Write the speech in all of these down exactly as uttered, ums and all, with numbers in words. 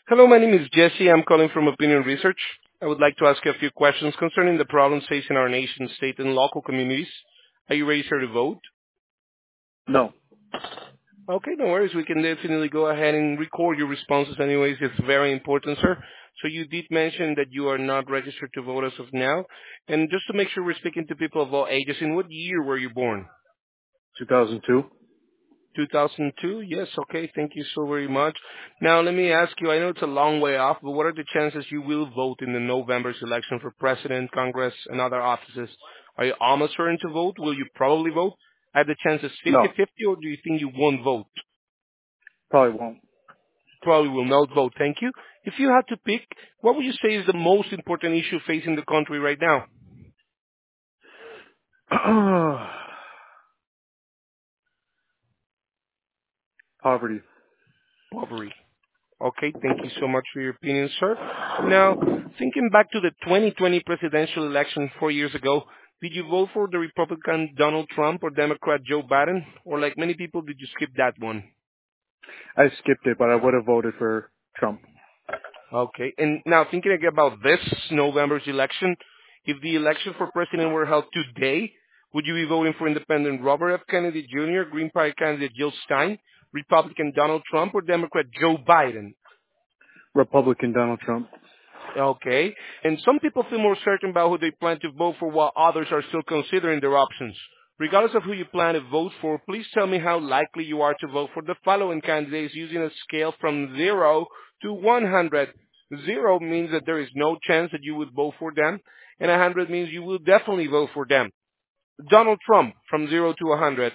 Hello, my name is Jesse. I'm calling from Opinion Research. I would like to ask you a few questions concerning the problems facing our nation, state, and local communities. Are you ready, sir, to vote? No. Okay, no worries. We can definitely go ahead and record your responses anyways. It's very important, sir. So you did mention that you are not registered to vote as of now. And just to make sure we're speaking to people of all ages, in what year were you born? two thousand two? two thousand two? Yes, okay. Thank you so very much. Now, let me ask you, I know it's a long way off, but what are the chances you will vote in the November's election for president, Congress, and other offices? Are you almost certain to vote? Will you probably vote? Are the chances No. fifty-fifty, or do you think you won't vote? Probably won't. Probably will not vote. Thank you. If you had to pick, what would you say is the most important issue facing the country right now? Poverty. Poverty. Okay, thank you so much for your opinion, sir. Now, thinking back to the twenty twenty presidential election four years ago, did you vote for the Republican Donald Trump or Democrat Joe Biden? Or like many people, did you skip that one? I skipped it, but I would have voted for Trump. Okay, and now thinking again about this November's election, if the election for president were held today, would you be voting for independent Robert F. Kennedy Junior, Green Party candidate Jill Stein, Republican Donald Trump, or Democrat Joe Biden? Republican Donald Trump. Okay. And some people feel more certain about who they plan to vote for while others are still considering their options. Regardless of who you plan to vote for, please tell me how likely you are to vote for the following candidates using a scale from zero to one hundred. zero means that there is no chance that you would vote for them, and one hundred means you will definitely vote for them. Donald Trump from zero to one hundred.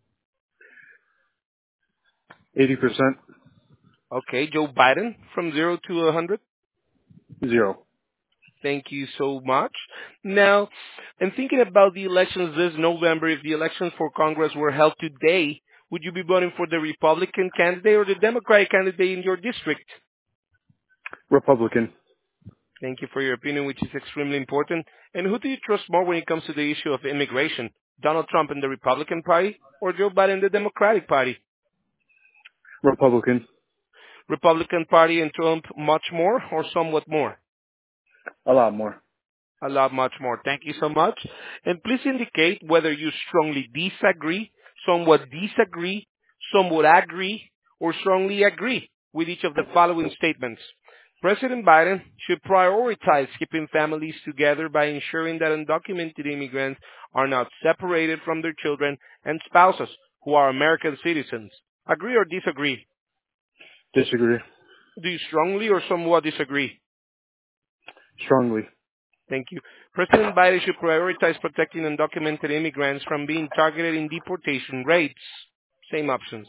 eighty percent. Okay. Joe Biden from zero to one hundred. Zero. Thank you so much. Now, in thinking about the elections this November, if the elections for Congress were held today, would you be voting for the Republican candidate or the Democratic candidate in your district? Republican. Thank you for your opinion, which is extremely important. And who do you trust more when it comes to the issue of immigration? Donald Trump and the Republican Party or Joe Biden and the Democratic Party? Republican. Republican Party and Trump much more or somewhat more? A lot more. A lot much more. Thank you so much. And please indicate whether you strongly disagree, somewhat disagree, somewhat agree, or strongly agree with each of the following statements. President Biden should prioritize keeping families together by ensuring that undocumented immigrants are not separated from their children and spouses who are American citizens. Agree or disagree? Disagree. Do you strongly or somewhat disagree? Strongly. Thank you. President Biden should prioritize protecting undocumented immigrants from being targeted in deportation rates. Same options.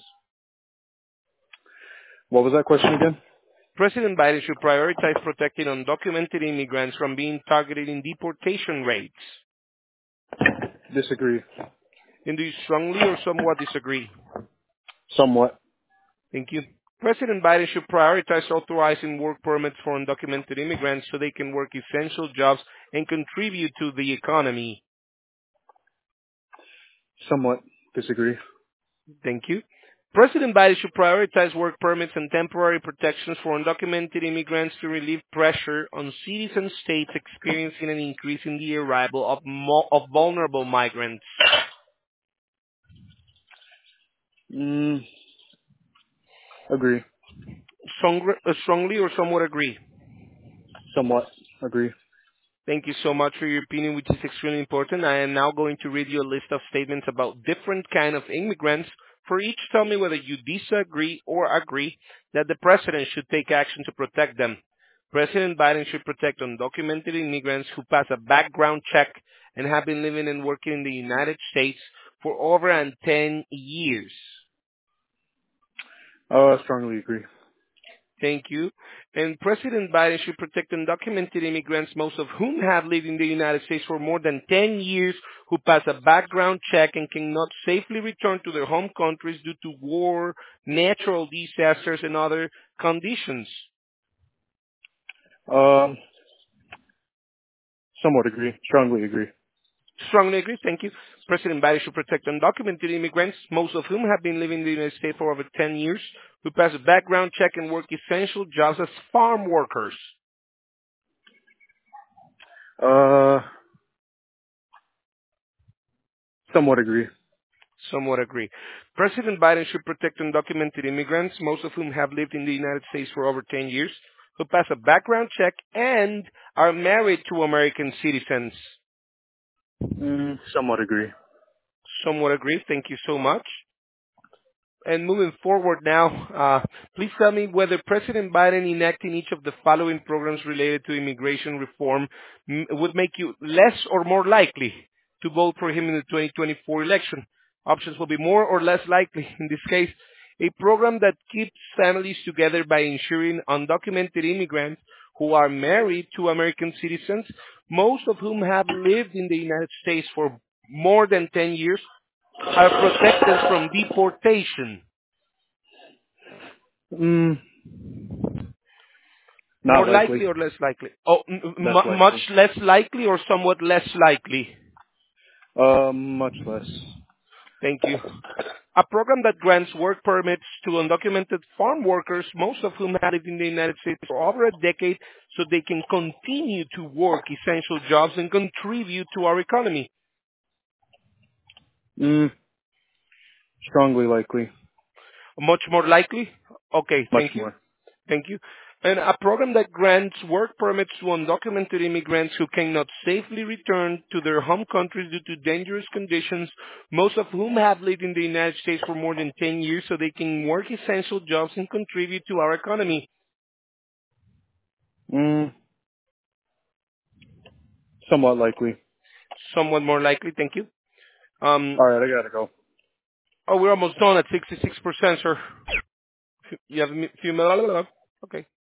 What was that question again? President Biden should prioritize protecting undocumented immigrants from being targeted in deportation rates. Disagree. And do you strongly or somewhat disagree? Somewhat. Thank you. President Biden should prioritize authorizing work permits for undocumented immigrants so they can work essential jobs and contribute to the economy. Somewhat. Disagree. Thank you. President Biden should prioritize work permits and temporary protections for undocumented immigrants to relieve pressure on cities and states experiencing an increase in the arrival of, mo- of vulnerable migrants. Mm, agree. Strong- uh, strongly or somewhat agree? Somewhat. Agree. Thank you so much for your opinion, which is extremely important. I am now going to read you a list of statements about different kind of immigrants. For each, tell me whether you disagree or agree that the president should take action to protect them. President Biden should protect undocumented immigrants who pass a background check and have been living and working in the United States for over and ten years. Uh, strongly agree. Thank you. And President Biden should protect undocumented immigrants, most of whom have lived in the United States for more than ten years, who pass a background check and cannot safely return to their home countries due to war, natural disasters, and other conditions. Um, somewhat agree. Strongly agree. Strongly agree. Thank you. President Biden should protect undocumented immigrants, most of whom have been living in the United States for over ten years, who pass a background check and work essential jobs as farm workers? Uh, somewhat agree. Somewhat agree. President Biden should protect undocumented immigrants, most of whom have lived in the United States for over ten years, who pass a background check and are married to American citizens. Mm, somewhat agree. Somewhat agree. Thank you so much. And moving forward now, uh, please tell me whether President Biden enacting each of the following programs related to immigration reform m- would make you less or more likely to vote for him in the twenty twenty-four election. Options will be more or less likely. In this case, a program that keeps families together by ensuring undocumented immigrants who are married to American citizens, most of whom have lived in the United States for more than ten years, are protected from deportation. Mm, More not likely. likely or less likely? Oh, m- Less m- much likely. less likely or somewhat less likely? Uh, much less. Thank you. A program that grants work permits to undocumented farm workers, most of whom have lived in the United States for over a decade, so they can continue to work essential jobs and contribute to our economy. Mm, strongly likely. Much more likely? Okay, Much thank you. more. Thank you. And a program that grants work permits to undocumented immigrants who cannot safely return to their home countries due to dangerous conditions, most of whom have lived in the United States for more than ten years so they can work essential jobs and contribute to our economy. Mm, somewhat likely. Somewhat more likely, thank you. Um, All right, I gotta go. oh, we're almost done at sixty-six percent, sir. You have a mi- few minutes? Okay.